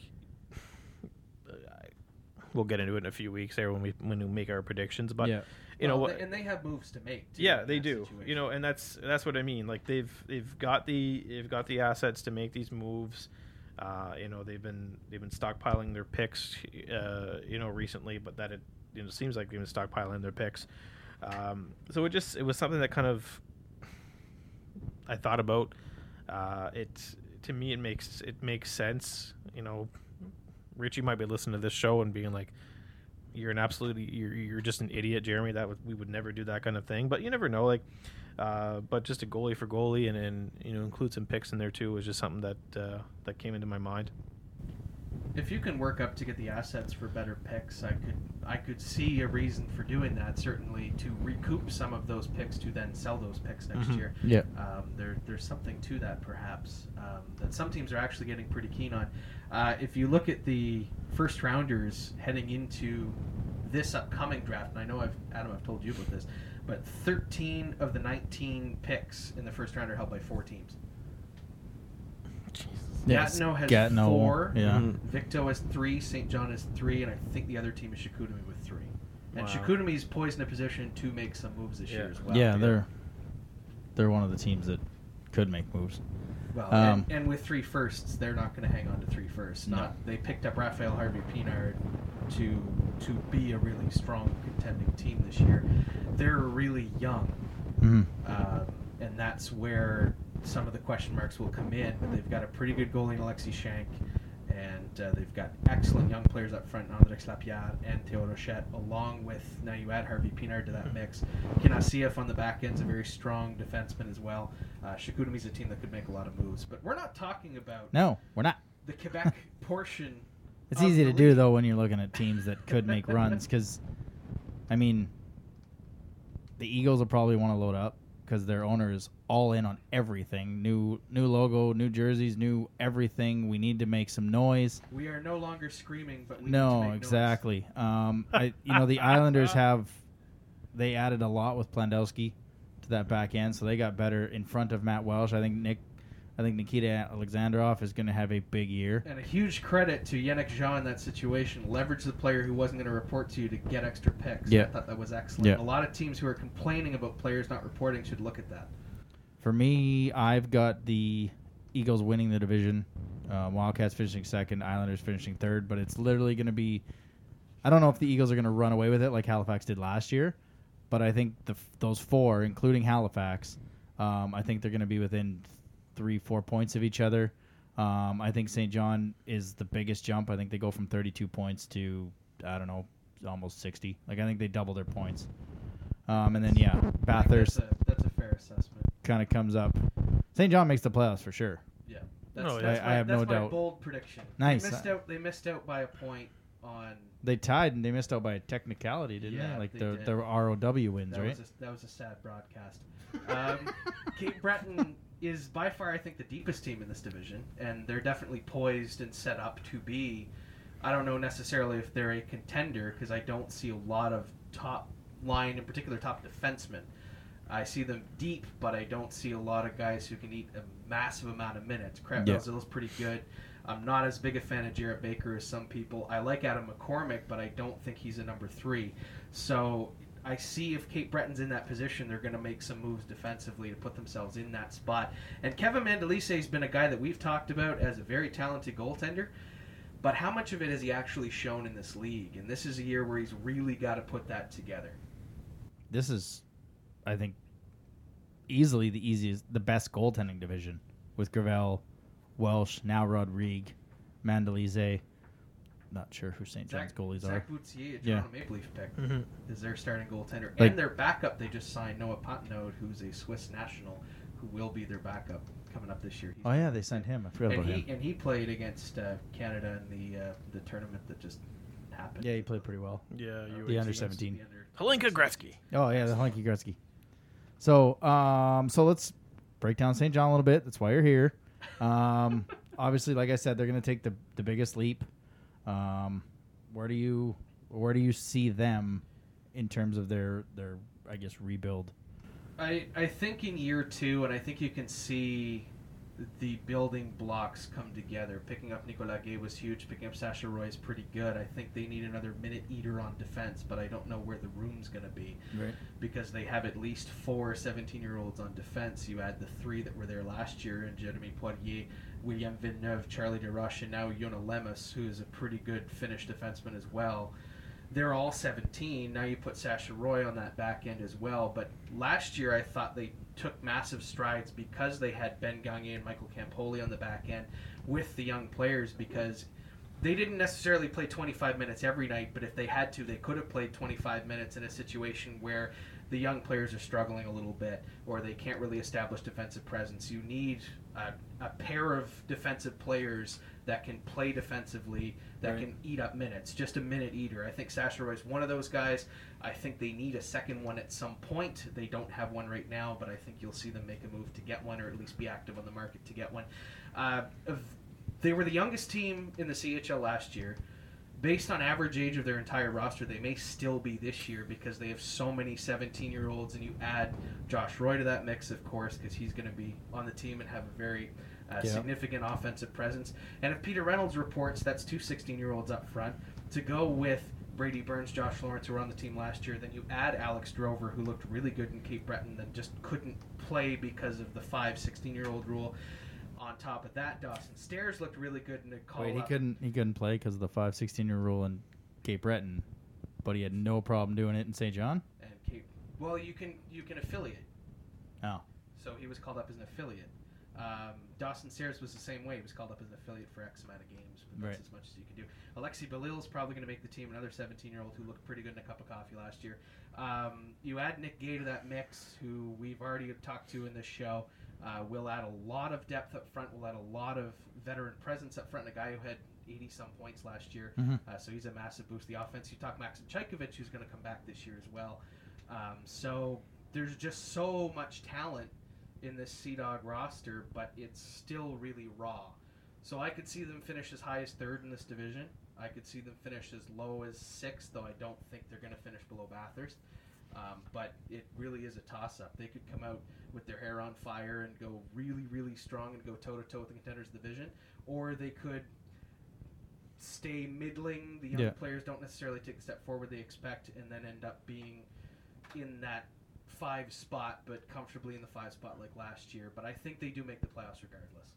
We'll get into it in a few weeks there when we when we make our predictions, but Yeah. you know Well, what? they- and they have moves to make. Too, Yeah, in they that do. situation. You know, and that's that's what I mean. Like they've they've got the they've got the assets to make these moves. Uh, you know, they've been they've been stockpiling their picks. Uh, you know, recently, but that it you know seems like they've been stockpiling their picks. Um, so it just it was something that kind of I thought about. Uh, it to me it makes it makes sense. You know, Richie might be listening to this show and being like, "You're an absolutely you're you're just an idiot, Jeremy. That would we would never do that kind of thing." But you never know. Like, uh, but just a goalie for goalie, and, and you know include some picks in there too was just something that uh, that came into my mind. If you can work up to get the assets for better picks, I could I could see a reason for doing that. Certainly to recoup some of those picks to then sell those picks next Mhm. year. Yeah. Um, there there's something to that perhaps um, that some teams are actually getting pretty keen on. Uh, if you look at the first rounders heading into this upcoming draft, and I know I've Adam I've told you about this, but thirteen of the nineteen picks in the first round are held by four teams. Yes, Gatineau has Gatineau, four. yeah. Mhm. Victo has three. Saint John has three, and I think the other team is Chicoutimi with three. And Wow. Chicoutimi is poised in a position to make some moves this Yeah. year as well. Yeah, they're they're one of the teams that could make moves. Well, Um, and, and with three firsts, they're not going to hang on to three firsts. No. Not they picked up Raphael Harvey Pinard to to be a really strong contending team this year. They're really young, Mm-hmm. um, and that's where some of the question marks will come in. But they've got a pretty good goalie in Alexis Shank, and uh, they've got excellent young players up front, Andrix Lapierre and Theo Rochette, along with, now you add Harvey Pinard to that mix. Kinasieff on the back end is a very strong defenseman as well. Uh, Chicoutimi's a team that could make a lot of moves. But we're not talking about No, we're not. the Quebec portion. It's of easy the to do league. though when you're looking at teams that could make runs because, I mean, the Eagles will probably want to load up because their owner is all in on everything. New new logo, new jerseys, new everything. We need to make some noise. We are no longer screaming, but we need to No, make noise. exactly. Um, I, you know, the Islanders have they added a lot with Plandowski to that back end, so they got better in front of Matt Welsh. I think Nick, I think Nikita Alexandrov is going to have a big year. And a huge credit to Yannick Jean in that situation. Leverage the player who wasn't going to report to you to get extra picks. Yeah. I thought that was excellent. Yeah. A lot of teams who are complaining about players not reporting should look at that. For me, I've got the Eagles winning the division, uh, Wildcats finishing second, Islanders finishing third, but it's literally going to be. I don't know if the Eagles are going to run away with it like Halifax did last year, but I think the those four, including Halifax, um, I think they're going to be within three, four points of each other. Um, I think Saint John is the biggest jump. I think they go from thirty-two points to I don't know, almost sixty. Like I think they double their points. Um, and then yeah, I think Bathurst That's a, that's a fair assessment. kind of comes up. Saint John makes the playoffs for sure. Yeah. That's, No, that's I- my, I have that's no my doubt. bold prediction. Nice. They missed out. They missed out by a point on. They tied and they missed out by a technicality, didn't Yeah, they? Like they the did. the R O W wins, That right? was a, that was a sad broadcast. Um, Cape Breton is by far, I think, the deepest team in this division, and they're definitely poised and set up to be. I don't know necessarily if they're a contender because I don't see a lot of top line, in particular top defensemen. I see them deep, but I don't see a lot of guys who can eat a massive amount of minutes. Crab Yeah. Belzil's pretty good. I'm not as big a fan of Jarrett Baker as some people. I like Adam McCormick, but I don't think he's a number three. So I see if Cape Breton's in that position, they're going to make some moves defensively to put themselves in that spot. And Kevin Mandalise has been a guy that we've talked about as a very talented goaltender. But how much of it has he actually shown in this league? And this is a year where he's really got to put that together. This is, I think, easily the easiest, the best goaltending division with Gravel, Welsh, now Rodrigue, Mandalise. Not sure who Saint John's goalies Zach are. Boutier, a Yeah. Toronto Maple Leaf pick, Mhm. is their starting goaltender. Like- and their backup, they just signed Noah Potnode, who's a Swiss national, who will be their backup coming up this year. He's Oh yeah, they sent him. I forgot and about he him. and he played against uh, Canada in the uh, the tournament that just happened. Yeah, he played pretty well. Yeah, you The were- under seventeen. The under- Halinka Gretzky. Oh yeah, the Hunky Gretzky. So, um, so let's break down Saint John a little bit. That's why you're here. Um, obviously, like I said, they're going to take the the biggest leap. Um, where do you where do you see them in terms of their their I guess rebuild? I, I think in year two, and I think you can see the building blocks come together. Picking up Nicolas Gay was huge. Picking up Sasha Roy is pretty good. I think they need another minute eater on defense, but I don't know where the room's going to be Right. because they have at least four seventeen-year-olds on defense. You add the three that were there last year, and Jeremy Poirier, William Villeneuve, Charlie DeRoche, and now Yona Lemus, who is a pretty good Finnish defenseman as well. They're all seventeen. Now you put Sasha Roy on that back end as well. But last year I thought they took massive strides because they had Ben Gagne and Michael Campoli on the back end with the young players, because they didn't necessarily play twenty-five minutes every night, but if they had to, they could have played twenty-five minutes in a situation where the young players are struggling a little bit or they can't really establish defensive presence. You need a, a pair of defensive players that can play defensively, that Right. can eat up minutes, just a minute eater. I think Sasha Roy's one of those guys. I think they need a second one at some point. They don't have one right now, but I think you'll see them make a move to get one, or at least be active on the market to get one. Uh, of- they were the youngest team in the C H L last year. Based on average age of their entire roster, they may still be this year because they have so many seventeen-year-olds, and you add Josh Roy to that mix, of course, because he's going to be on the team and have a very uh, Yeah. significant offensive presence. And if Peter Reynolds reports, that's two sixteen-year-olds up front. To go with Brady Burns, Josh Lawrence, who were on the team last year, then you add Alex Drover, who looked really good in Cape Breton, then just couldn't play because of the five sixteen-year-old rule. On top of that, Dawson Stairs looked really good in the call. Wait, he up. couldn't he couldn't play because of the five sixteen year rule in Cape Breton, but he had no problem doing it in Saint John. And Cape. Well, you can you can affiliate. Oh, So he was called up as an affiliate. Um, Dawson Stairs was the same way. He was called up as an affiliate for X amount of games, but that's Right. as much as you can do. Alexi Belil is probably going to make the team, another seventeen-year-old who looked pretty good in a cup of coffee last year. Um, you add Nick Gay to that mix, who we've already talked to in this show. Uh, we'll add a lot of depth up front. We'll add a lot of veteran presence up front. And a guy who had eighty-some points last year, Mhm. uh, so he's a massive boost to the offense. You talk Maxim Chaykovich, who's going to come back this year as well. Um, so there's just so much talent in this Sea Dog roster, but it's still really raw. So I could see them finish as high as third in this division. I could see them finish as low as sixth, though I don't think they're going to finish below Bathurst. Um, but it really is a toss-up. They could come out with their hair on fire and go really, really strong and go toe-to-toe with the contenders division, or they could stay middling. The young Yeah. players don't necessarily take the step forward they expect, and then end up being in that five spot, but comfortably in the five spot like last year. But I think they do make the playoffs regardless.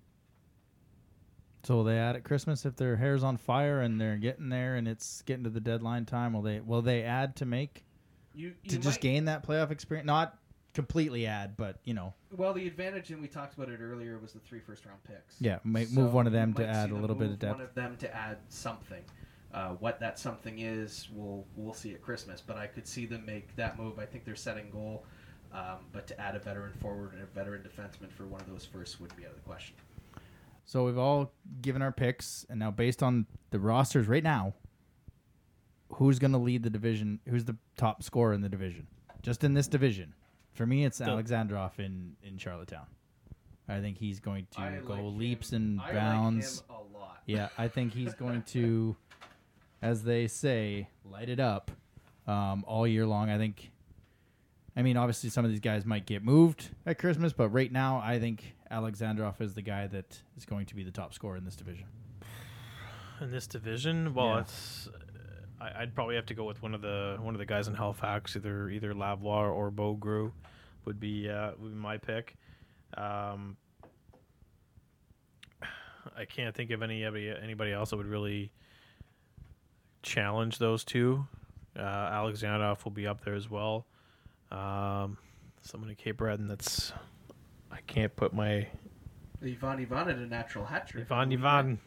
so will they add at Christmas if their hair's on fire and they're getting there and it's getting to the deadline time? Will they will they add to make You, you to just might- gain that playoff experience? Not completely add, but you know, Well, the advantage, and we talked about it earlier, was the three first round picks. yeah, make, So move one of you them to might add see a them little bit of move depth. One of them to add something. Uh, what that something is, we'll we'll see at Christmas. But I could see them make that move. I think they're setting goal. Um, but to add a veteran forward and a veteran defenseman for one of those firsts would be out of the question. So we've all given our picks, and now based on the rosters right now, who's going to lead the division? Who's the top scorer in the division? Just in this division. For me, it's The- Alexandrov in, in Charlottetown. I think he's going to I go like leaps him. and I bounds. like him a lot. Yeah, I think he's going to, as they say, light it up um, all year long. I think, I mean, obviously some of these guys might get moved at Christmas, but right now I think Alexandrov is the guy that is going to be the top scorer in this division. In this division, well, Yeah. it's I, I'd probably have to go with one of the one of the guys in Halifax, either either Lavoie or Beaugru, would be uh, would be my pick. Um, I can't think of any anybody else that would really challenge those two. Uh, Alexandrov will be up there as well. Um, someone at Cape Breton that's I can't put my Ivan Ivan had a natural hat trick. Ivan Ivan.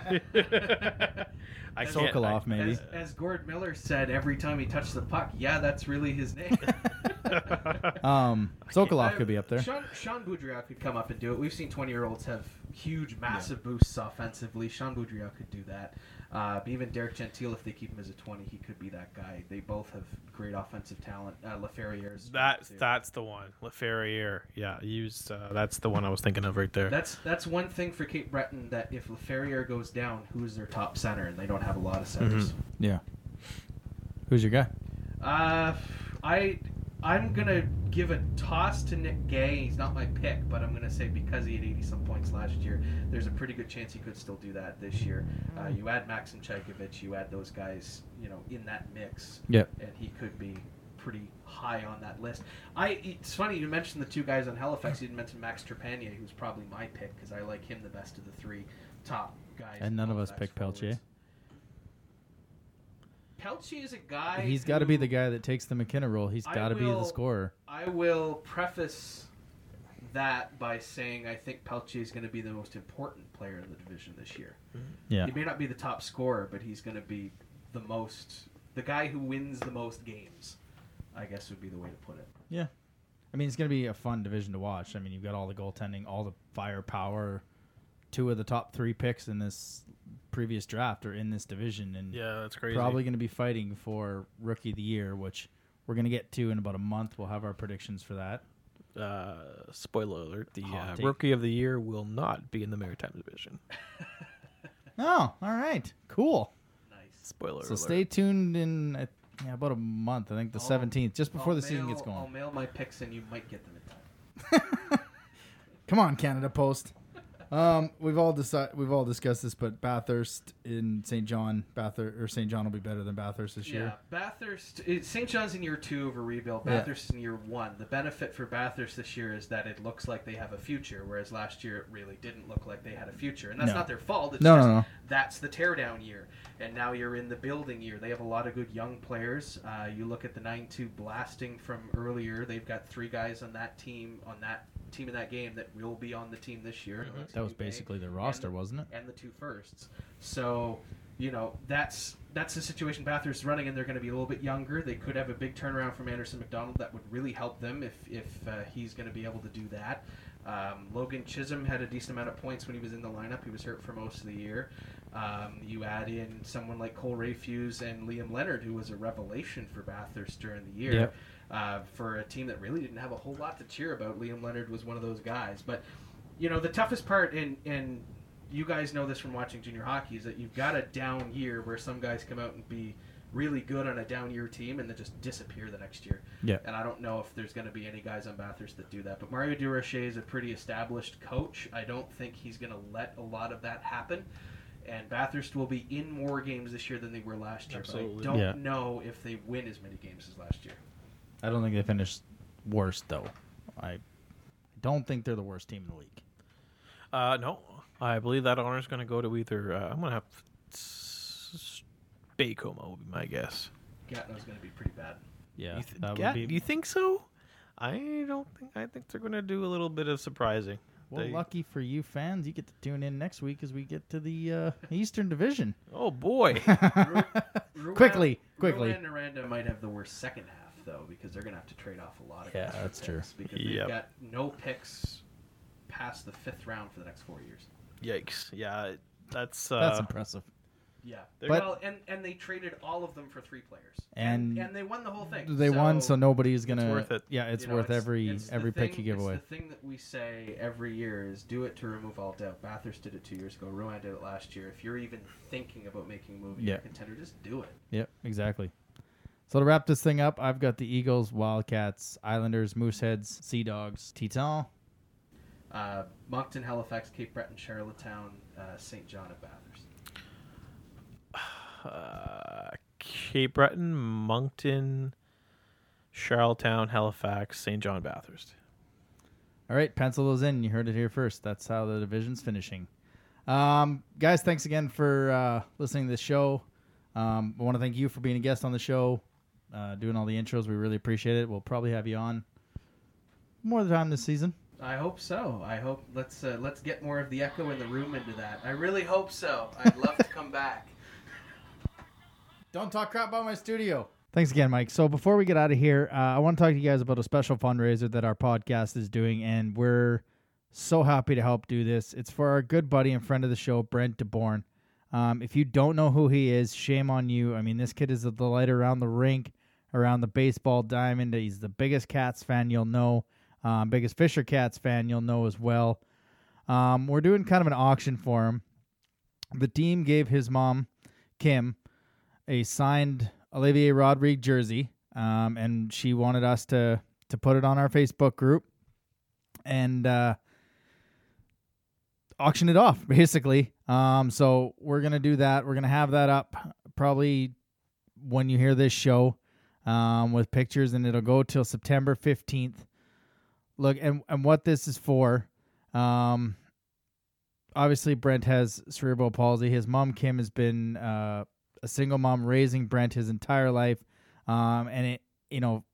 I can't. Sokolov, I- maybe. As, as Gord Miller said, every time he touched the puck, yeah, that's really his name. Um, Sokolov could be up there. Sean, Sean Boudrias could come up and do it. We've seen twenty-year-olds have huge, massive boosts offensively. Sean Boudrias could do that. Uh, but even Derek Gentile, if they keep him as a twenty, he could be that guy. They both have great offensive talent. Uh, LaFerrier's That's too. that's the one. LaFerriere. Yeah, use uh, that's the one I was thinking of right there. That's that's one thing for Cape Breton, that if LaFerriere goes down, who is their top center? And they don't have a lot of centers. Mhm. Yeah. Who's your guy? Uh, I I'm gonna give a toss to Nick Gay. He's not my pick, but I'm gonna say because he had eighty some points last year, there's a pretty good chance he could still do that this year. Uh, you add Maxim Chaykovich, you add those guys, you know, in that mix, Yep. and he could be pretty high on that list. I it's funny you mentioned the two guys on Halifax. You didn't mention Max Trepanier, who's probably my pick because I like him the best of the three top guys. And in none of us Halifax picked Peltier. forwards. Peltier is a guy. He's got to be who- the guy that takes the McKenna role. He's I got to be the will- scorer. I will preface that by saying I think Peltier is going to be the most important player in the division this year. Yeah. He may not be the top scorer, but he's going to be the most, the guy who wins the most games, I guess would be the way to put it. Yeah. I mean, it's going to be a fun division to watch. I mean, you've got all the goaltending, all the firepower. Two of the top three picks in this previous draft are in this division, and yeah, that's crazy. probably going to be fighting for Rookie of the Year, which we're going to get to in about a month. We'll have our predictions for that. Uh, spoiler alert: the Hot uh, take. rookie of the year will not be in the Maritime division. Oh, all right. Cool. Nice. Spoiler So alert. stay tuned in uh, yeah, about a month. I think the I'll- seventeenth, just before I'll the season mail- gets I'll going. mail my picks and you might get them in time. Come on, Canada Post. Um, we've all decided, we've all discussed this, but Bathurst in Saint John, Bathurst or Saint John will be better than Bathurst this Yeah, year. Bathurst. Saint John's in year two of a rebuild. Yeah. Bathurst is in year one. The benefit for Bathurst this year is that it looks like they have a future, whereas last year it really didn't look like they had a future. And that's No. not their fault. It's No, just no, no. that's the teardown year. And now you're in the building year. They have a lot of good young players. Uh, you look at the nine two blasting from earlier. They've got three guys on that team on that team in that game that will be on the team this year. That was basically their roster, And- wasn't it? and the two firsts. So, you know, that's that's the situation Bathurst is running, and they're going to be a little bit younger. They could have a big turnaround from Anderson McDonald that would really help them if if uh, he's going to be able to do that. Um, Logan Chisholm had a decent amount of points when he was in the lineup. He was hurt for most of the year. Um, you add in someone like Cole Rayfuse and Liam Leonard, who was a revelation for Bathurst during the year. Yep. Uh, for a team that really didn't have a whole lot to cheer about, Liam Leonard was one of those guys. But, you know, the toughest part, and, and you guys know this from watching junior hockey, is that you've got a down year where some guys come out and be really good on a down year team and then just disappear the next year. Yeah. And I don't know if there's going to be any guys on Bathurst that do that. But Mario Durocher is a pretty established coach. I don't think he's going to let a lot of that happen. And Bathurst will be in more games this year than they were last year. Absolutely. But I don't Yeah. know if they win as many games as last year. I don't think they finished worst though. I don't think they're the worst team in the league. Uh, no, I believe that honor is going to go to either. Uh, I'm going to have s- Baycoma will be my guess. Gatineau's going to be pretty bad. Yeah, you, th- that yeah, would be. you think so? I don't think. I think they're going to do a little bit of surprising. Well, They- lucky for you fans, you get to tune in next week as we get to the uh, Eastern Division. Oh boy. Rouen- Quickly, quickly. Rouen and Aranda might have the worst second half, though, because they're going to have to trade off a lot of Yeah, extra that's true. picks Because Yep. they've got no picks past the fifth round for the next four years. Yikes! Yeah, that's uh, That's impressive. Yeah, They're But- well, and and they traded all of them for three players, And- and, and they won the whole thing. They won, so nobody's gonna. worth it. Yeah, it's you know, worth every it's the every pick thing- you give away. It's the thing that we say every year is do it to remove all doubt. Bathurst did it two years ago. Rowan did it last year. If you're even thinking about making a move, you're Yeah. a contender, just do it. Yep, exactly. So to wrap this thing up, I've got the Eagles, Wildcats, Islanders, Mooseheads, Sea Dogs, Teton. Uh, Moncton, Halifax, Cape Breton, Charlottetown, uh, Saint John, and Bathurst. Uh, Cape Breton, Moncton, Charlottetown, Halifax, Saint John, Bathurst. All right, pencil those in. You heard it here first. That's how the division's finishing. Um, guys, thanks again for uh, listening to this show. Um, I want to thank you for being a guest on the show, uh, doing all the intros. We really appreciate it. We'll probably have you on more of the time this season. I hope so. I hope let's uh, let's get more of the echo in the room into that. I really hope so. I'd love to come back. Don't talk crap about my studio. Thanks again, Mike. So before we get out of here, uh, I want to talk to you guys about a special fundraiser that our podcast is doing, and we're so happy to help do this. It's for our good buddy and friend of the show, Brent DeBourne. Um, if you don't know who he is, shame on you. I mean, this kid is a delight around the rink, around the baseball diamond. He's the biggest Cats fan you'll know, um, biggest Fisher Cats fan you'll know as well. Um, we're doing kind of an auction for him. The team gave his mom, Kim, a signed Olivier Rodrigue jersey, um, and she wanted us to to put it on our Facebook group and uh, auction it off, basically. Um, so we're gonna do that. We're gonna have that up probably when you hear this show um, with pictures, and it'll go till September fifteenth. Look, and and what this is for. Um, obviously, Brent has cerebral palsy. His mom, Kim, has been uh, a single mom raising Brent his entire life. Um, and it, you know,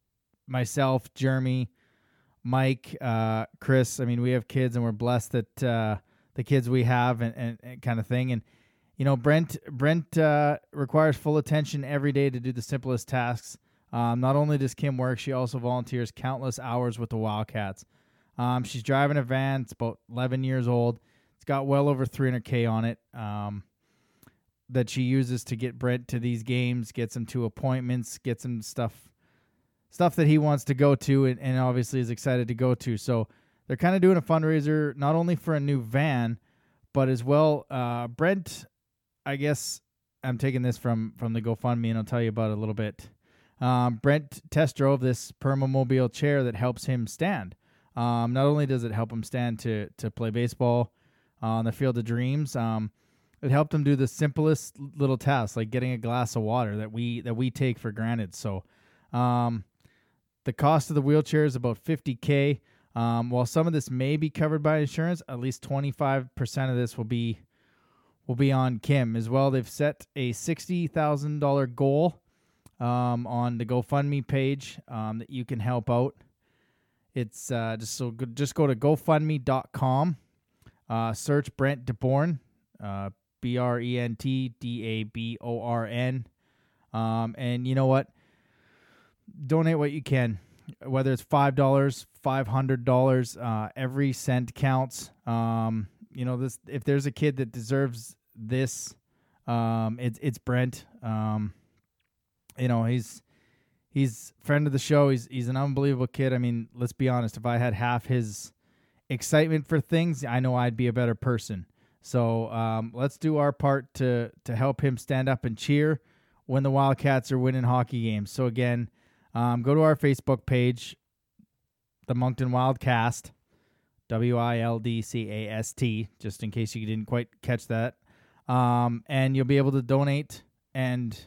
myself, Jeremy, Mike, uh, Chris, I mean, we have kids and we're blessed that, uh, the kids we have and, and, and kind of thing. And, you know, Brent, Brent, uh, requires full attention every day to do the simplest tasks. Um, not only does Kim work, she also volunteers countless hours with the Wildcats. Um, she's driving a van. It's about eleven years old. It's got well over three hundred K on it. Um, that she uses to get Brent to these games, gets him to appointments, gets him stuff stuff that he wants to go to and, and obviously is excited to go to. So they're kind of doing a fundraiser not only for a new van, but as well, uh, Brent, I guess I'm taking this from, from the GoFundMe and I'll tell you about it a little bit. Um, Brent test drove this Permamobile chair that helps him stand. Um, not only does it help him stand to, to play baseball uh, on the Field of Dreams, um, it helped him do the simplest little tasks, like getting a glass of water that we that we take for granted. So, um, the cost of the wheelchair is about fifty K. Um, while some of this may be covered by insurance, at least twenty-five percent of this will be will be on Kim as well. They've set a sixty thousand dollar goal um, on the GoFundMe page um, that you can help out. It's uh, just so good. Just go to GoFundMe dot com, uh, search Brent DeBourne. Uh, B R E N T D A B O R N. Um, and you know what? Donate what you can, whether it's five dollars, five hundred dollars, uh, every cent counts. Um, you know, this, if there's a kid that deserves this, um, it's, it's Brent. Um, you know, he's, he's friend of the show. He's, he's an unbelievable kid. I mean, let's be honest. If I had half his excitement for things, I know I'd be a better person. So um, let's do our part to to help him stand up and cheer when the Wildcats are winning hockey games. So again, um, go to our Facebook page, the Moncton Wildcast, W I L D C A S T, just in case you didn't quite catch that. Um, and you'll be able to donate and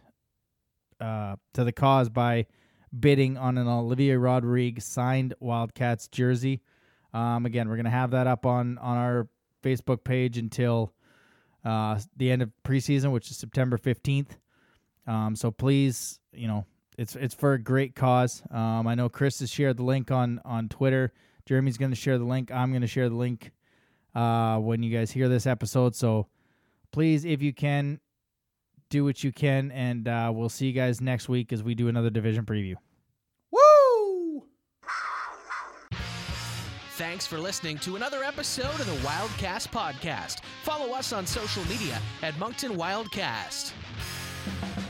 uh, to the cause by bidding on an Olivier Rodrigue signed Wildcats jersey. Um, again, we're going to have that up on, on our Facebook page until uh, the end of preseason, which is September fifteenth. Um, so please, you know, it's it's for a great cause. Um, I know Chris has shared the link on, on Twitter. Jeremy's going to share the link. I'm going to share the link uh, when you guys hear this episode. So please, if you can, do what you can, and uh, we'll see you guys next week as we do another division preview. Woo! Thanks for listening to another episode of the Wildcast Podcast. Follow us on social media at Moncton Wildcast.